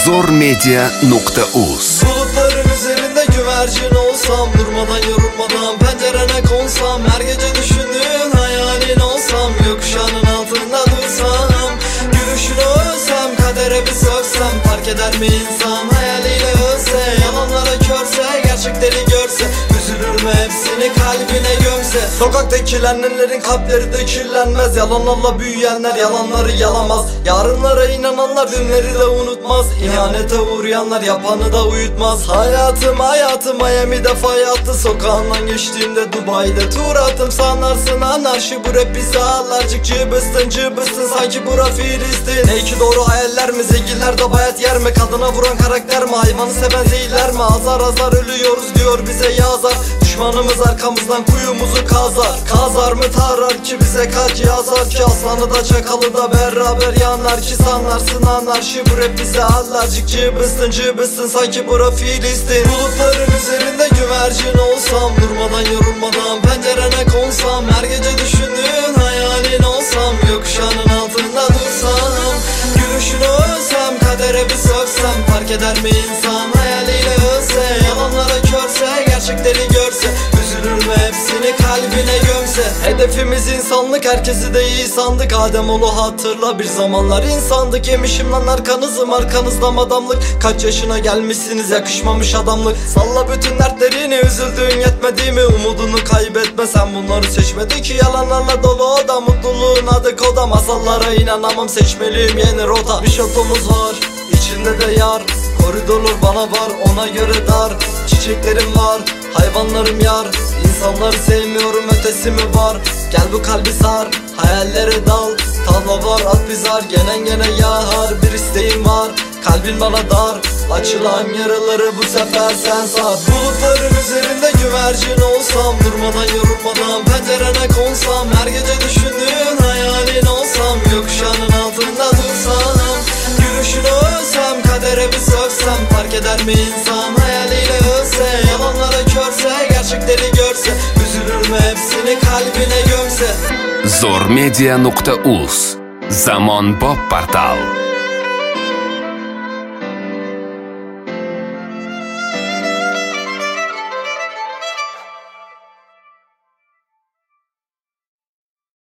zormedia.uz. Bulutların üzerinde güvercin olsam, durmadan yorulmadan pencerene konsam, her gece düşündüğün hayalin olsam, yokuşağının altında dursam, gülüşünü ölsem, kadere bir sövsem, fark eder mi insan hayaliyle ölse, yalanlara körse, gerçekleri görse, üzülür mü hepsini kalbine gömse? Sokaktakilerin kalpleri de kirlenmez, yalanlarla büyüyenler yalanları yalamaz, yarınlara inananlar dünleri de unutmaz, İhanete uğrayanlar yapanı da uyutmaz. Hayatım Miami'de fay attı, sokağından geçtiğimde Dubai'de tur attım, sanarsın anarşi bu rap bizi ağlarcık, cıbıstın sanki bura Filistin. Ne ki doğru hayaller mi, zenginler de bayat yer mi, kadına vuran karakter mi, hayvanı seven zehirler mi, azar azar ölüyoruz diyor bize yazar, düşmanımız arkamızdan kuyumuzu kazar mı tarar ki bize kaç yazar ki, aslanı da çakalı da beraber yanar ki, sanarsın anarşi bu rap bize ağlarcık, cıbıstın sanki bura Filistin. Bulutların üzerinde güvercin olsam, durmadan yorulmadan pencerene konsam, her gece düşündüğün hayalin olsam, yokuşağının altında dursam, gülüşünü ölsem, kadere bir sövsem, fark eder mi insan hayaliyle ölse, yalanlara körse, gerçekleri görse, üzülür mü hepsini kalbine gömse? Hedefimiz insanlık, herkesi de iyi sandık, Ademoğlu hatırla bir zamanlar insandık, yemişim lan arkanızım, arkanızda madamlık, kaç yaşına gelmişsiniz yakışmamış adamlık, salla bütün dertlerini, üzüldüğün yetmedi mi, umudunu kaybetme sen bunları seçmedi ki, yalanlarla dolu o da mutluluğun adı koda, masallara inanamam seçmeliyim yeni rota, bir şatomuz var içinde de yar, koridorlar bana var ona göre dar, çiçeklerim var hayvanlarım yar, İnsanları sevmiyorum ötesi mi var, gel bu kalbi sar, hayallere dal, tavla var at bizar, gene yağar, bir isteğim var, kalbin bana dar, açılan yaraları bu sefer sen sar. Bulutların üzerinde güvercin olsam, durmadan yorulmadan pencerene konsam, her gece düşündüğün hayalin olsam, yokuşağının altında dursam, gülüşünü ölsem, kadere bir sövsem, fark eder mi insan hayaliyle ölse, yalanlara körse, gerçekleri görse, üzülür mü hepsini kalbine gömse? zormedia.uz. Zamon Pop portal.